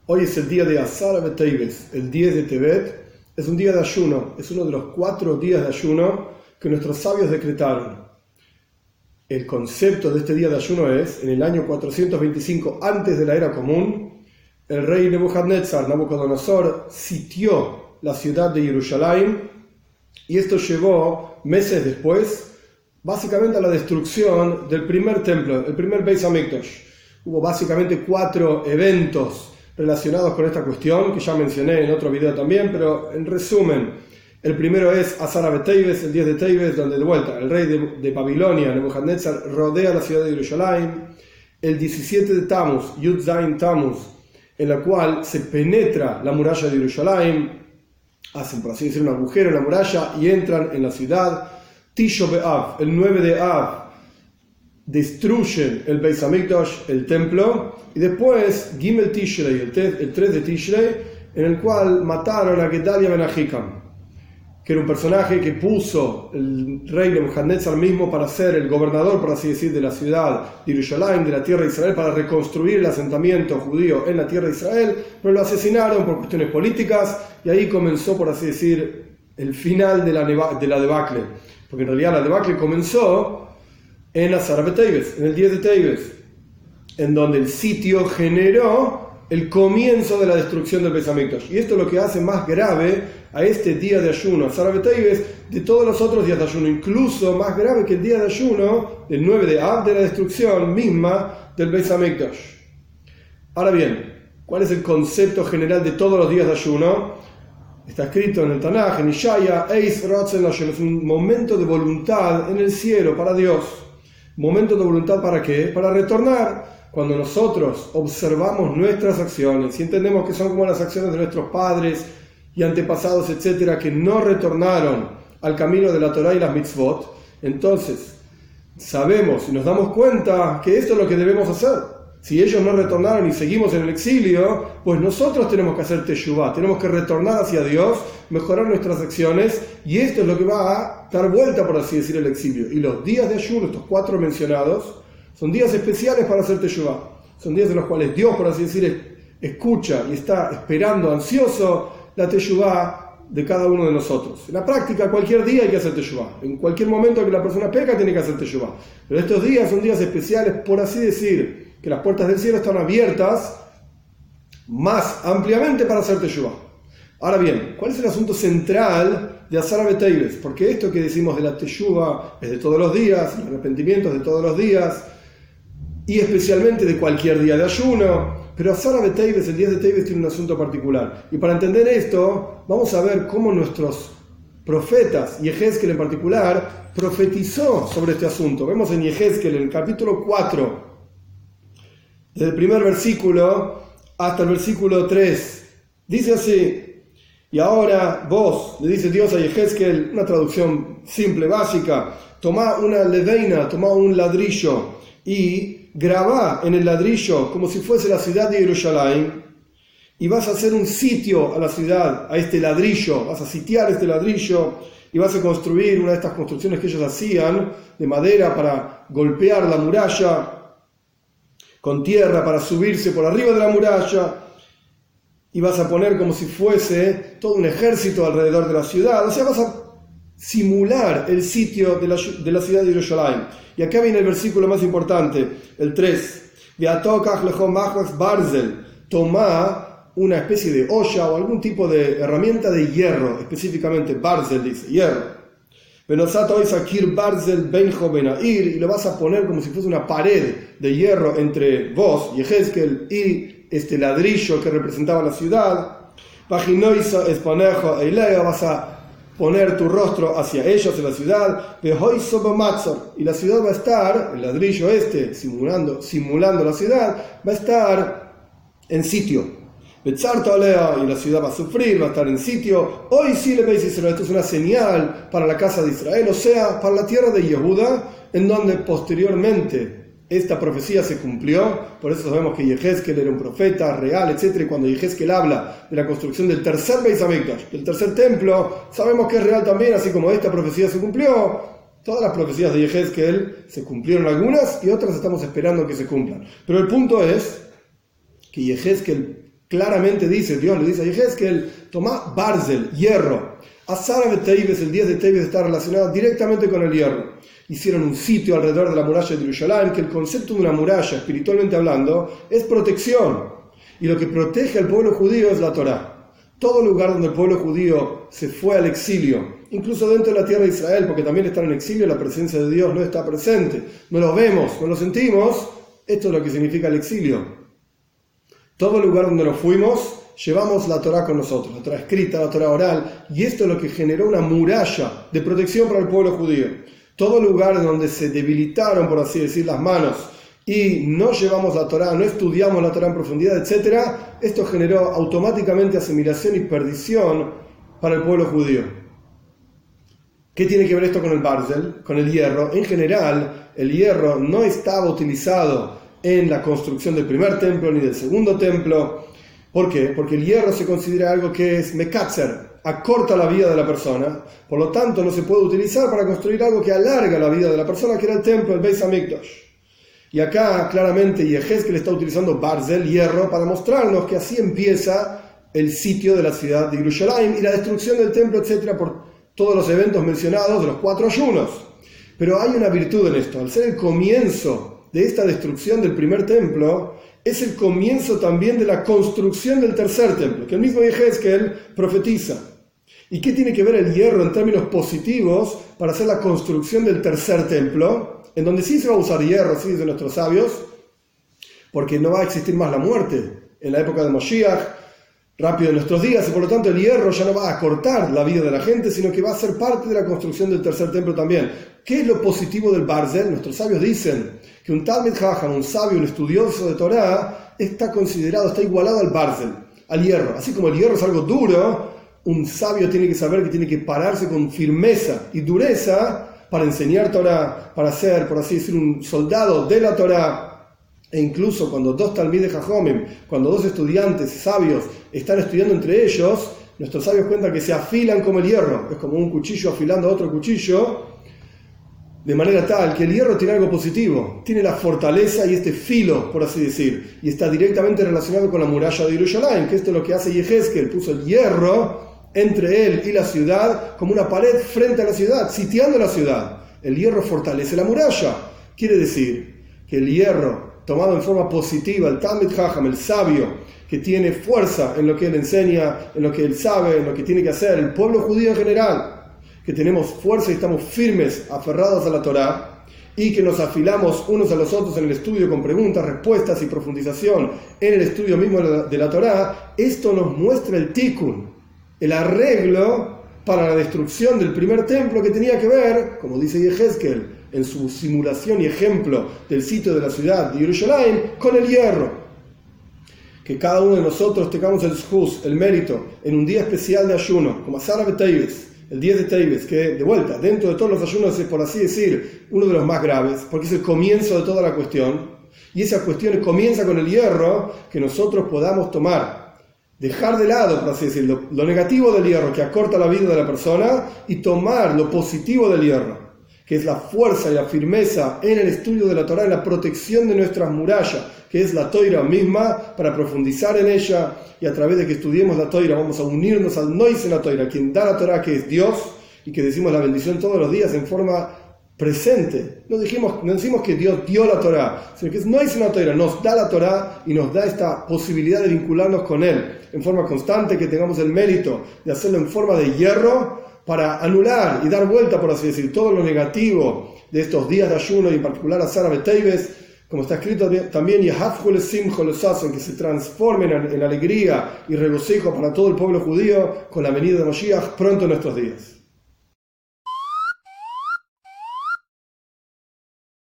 Hoy es el día de Asara B'Teves, el 10 de Tevet. Es un día de ayuno, es uno de los 4 días de ayuno que nuestros sabios decretaron. El concepto de este día de ayuno es, en el año 425 antes de la era común, el rey Nabucodonosor sitió la ciudad de Jerusalén y esto llevó meses después básicamente a la destrucción del primer templo, el primer Beis Hamikdash. Hubo básicamente 4 eventos relacionados con esta cuestión, que ya mencioné en otro video también, pero en resumen, el primero es Asara B'Teves, el 10 de Teves, donde de vuelta el rey de Babilonia, Nebuchadnezzar, rodea la ciudad de Jerusalén. El 17 de Tammuz, Yud Zayin Tammuz, en la cual se penetra la muralla de Jerusalén, hacen por así decir un agujero en la muralla y entran en la ciudad. Tisha B'Av, el 9 de Av, destruyen el Beis Hamikdash, el templo, y después Gimel Tishrei, el 3 de Tishrei, en el cual mataron a Gedalia ben Ahikam, que era un personaje que puso el rey Nebuchadnezzar mismo para ser el gobernador, por así decir, de la ciudad de Jerusalén, de la tierra de Israel, para reconstruir el asentamiento judío en la tierra de Israel, pero lo asesinaron por cuestiones políticas, y ahí comenzó, por así decir, el final de la debacle, porque en realidad la debacle comenzó en Asara B'Teves, en el 10 de Teves, en donde el sitio generó el comienzo de la destrucción del Beis Hamikdash. Y esto es lo que hace más grave a este día de ayuno, Asara B'Teves, de todos los otros días de ayuno, incluso más grave que el día de ayuno del 9 de Av, de la destrucción misma del Beis Hamikdash. Ahora bien, ¿cuál es el concepto general de todos los días de ayuno? Está escrito en el Tanaj, en Ishaya, Eis Ratzon Hashem, es un momento de voluntad en el cielo para Dios. ¿Momento de voluntad para qué? Para retornar. Cuando nosotros observamos nuestras acciones y entendemos que son como las acciones de nuestros padres y antepasados, etcétera, que no retornaron al camino de la Torah y las mitzvot, entonces sabemos y nos damos cuenta que esto es lo que debemos hacer. Si ellos no retornaron y seguimos en el exilio, pues nosotros tenemos que hacer teshuvah, tenemos que retornar hacia Dios, mejorar nuestras acciones, y esto es lo que va a dar vuelta, por así decir, el exilio. Y los días de ayuno, estos 4 mencionados, son días especiales para hacer teshuvah. Son días en los cuales Dios, por así decir, escucha y está esperando ansioso la teshuvah de cada uno de nosotros. En la práctica, cualquier día hay que hacer teshuvah. En cualquier momento que la persona peca, tiene que hacer teshuvah. Pero estos días son días especiales, por así decir, que las puertas del cielo están abiertas más ampliamente para hacer teshuvah. Ahora bien, ¿cuál es el asunto central de Asara B'Teves? Porque esto que decimos de la teshuvah es de todos los días, el arrepentimiento es de todos los días, y especialmente de cualquier día de ayuno, pero Asara B'Teves, el 10 de Teves, tiene un asunto particular. Y para entender esto, vamos a ver cómo nuestros profetas, Yehezkel en particular, profetizó sobre este asunto. Vemos en Yehezkel, en el capítulo 4, desde el primer versículo hasta el versículo 3, dice así: y ahora vos, le dice Dios a Yehezkel, una traducción simple, básica, tomá una leveina, tomá un ladrillo y grabá en el ladrillo como si fuese la ciudad de Jerusalén, y vas a hacer un sitio a la ciudad, a este ladrillo, vas a sitiar este ladrillo y vas a construir una de estas construcciones que ellos hacían de madera para golpear la muralla, con tierra para subirse por arriba de la muralla, y vas a poner como si fuese todo un ejército alrededor de la ciudad. O sea, vas a simular el sitio de la ciudad de Jerusalén. Y acá viene el versículo más importante, el 3. Tomá una especie de olla o algún tipo de herramienta de hierro, específicamente barzel, dice, hierro. Y lo vas a poner como si fuese una pared de hierro entre vos, Yehezkel, y este ladrillo que representaba la ciudad. Vas a poner tu rostro hacia ellos en la ciudad, y la ciudad va a estar, el ladrillo este, simulando la ciudad, va a estar en sitio. Y la ciudad va a sufrir, va a estar en sitio. Hoy sí le veis Israel, esto es una señal para la casa de Israel, o sea, para la tierra de Yehuda, en donde posteriormente esta profecía se cumplió. Por eso sabemos que Yehezkel era un profeta real, etc. Y cuando Yehezkel habla de la construcción del tercer Beis Hamikdash, del tercer templo, sabemos que es real también, así como esta profecía se cumplió. Todas las profecías de Yehezkel se cumplieron algunas y otras estamos esperando que se cumplan. Pero el punto es que Yehezkel claramente dice, Dios le dice a Yehezkel, toma Barzel, hierro. Asara de Teibes, el 10 de Teibes está relacionado directamente con el hierro. Hicieron un sitio alrededor de la muralla de Jerusalén, que el concepto de una muralla, espiritualmente hablando, es protección. Y lo que protege al pueblo judío es la Torá. Todo lugar donde el pueblo judío se fue al exilio, incluso dentro de la tierra de Israel, porque también están en exilio, la presencia de Dios no está presente. No lo vemos, no lo sentimos. Esto es lo que significa el exilio. Todo lugar donde nos fuimos, llevamos la Torá con nosotros, la Torá escrita, la Torá oral, y esto es lo que generó una muralla de protección para el pueblo judío. Todo lugar donde se debilitaron, por así decir, las manos y no llevamos la Torá, no estudiamos la Torá en profundidad, etc., esto generó automáticamente asimilación y perdición para el pueblo judío. ¿Qué tiene que ver esto con el Barzel, con el hierro? En general, el hierro no estaba utilizado en la construcción del primer templo ni del segundo templo. ¿Por qué? Porque el hierro se considera algo que es mekatzer, acorta la vida de la persona, por lo tanto no se puede utilizar para construir algo que alarga la vida de la persona, que era el templo, el Beis Hamikdash. Y acá claramente Yehezkel está utilizando Barzel, hierro, para mostrarnos que así empieza el sitio de la ciudad de Jerusalén y la destrucción del templo, etcétera, por todos los eventos mencionados de los 4 ayunos. Pero hay una virtud en esto, al ser el comienzo de esta destrucción del primer templo, es el comienzo también de la construcción del tercer templo, que el mismo Yehezkel profetiza. ¿Y qué tiene que ver el hierro en términos positivos para hacer la construcción del tercer templo? En donde sí se va a usar hierro, sí dicen nuestros sabios, porque no va a existir más la muerte en la época de Moshiach, rápido en nuestros días, y por lo tanto el hierro ya no va a acortar la vida de la gente, sino que va a ser parte de la construcción del tercer templo también. ¿Qué es lo positivo del Barzel? Nuestros sabios dicen que un Talmid Jajam, un sabio, un estudioso de Torá, está igualado al Barzel, al hierro. Así como el hierro es algo duro, un sabio tiene que saber que tiene que pararse con firmeza y dureza para enseñar Torá, para ser, por así decir, un soldado de la Torá. E incluso cuando dos Talmidei Jajamim, cuando dos estudiantes sabios están estudiando entre ellos, nuestros sabios cuentan que se afilan como el hierro. Es como un cuchillo afilando a otro cuchillo, de manera tal que el hierro tiene algo positivo, tiene la fortaleza y este filo, por así decir, y está directamente relacionado con la muralla de Jerusalén, que esto es lo que hace Yehezkel, puso el hierro entre él y la ciudad como una pared frente a la ciudad, sitiando la ciudad. El hierro fortalece la muralla. Quiere decir que el hierro, tomado en forma positiva, el Talmid Jajam, el sabio, que tiene fuerza en lo que él enseña, en lo que él sabe, en lo que tiene que hacer, el pueblo judío en general, que tenemos fuerza y estamos firmes, aferrados a la Torá, y que nos afilamos unos a los otros en el estudio con preguntas, respuestas y profundización en el estudio mismo de la Torá, esto nos muestra el tikkun, el arreglo para la destrucción del primer templo, que tenía que ver, como dice Yehezkel, en su simulación y ejemplo del sitio de la ciudad de Jerusalén, con el hierro. Que cada uno de nosotros tengamos el zhus, el mérito, en un día especial de ayuno, como Asara de Teibes, el 10 de Teibes, que de vuelta, dentro de todos los ayunos es, por así decir, uno de los más graves, porque es el comienzo de toda la cuestión, y esa cuestión comienza con el hierro, que nosotros podamos tomar, dejar de lado, por así decirlo, lo negativo del hierro, que acorta la vida de la persona, y tomar lo positivo del hierro, que es la fuerza y la firmeza en el estudio de la Torá, en la protección de nuestras murallas, que es la Toira misma, para profundizar en ella, y a través de que estudiemos la Toira vamos a unirnos al Nois en la Toira, quien da la Torá, que es Dios, y que decimos la bendición todos los días en forma presente. No decimos que Dios dio la Torá, sino que es Nois en la Toira, nos da la Torá y nos da esta posibilidad de vincularnos con Él en forma constante, que tengamos el mérito de hacerlo en forma de hierro, para anular y dar vuelta, por así decir, todo lo negativo de estos días de ayuno, y en particular a Asara de Teibes, como está escrito también, que se transformen en alegría y regocijo para todo el pueblo judío con la venida de Moshiach pronto en nuestros días.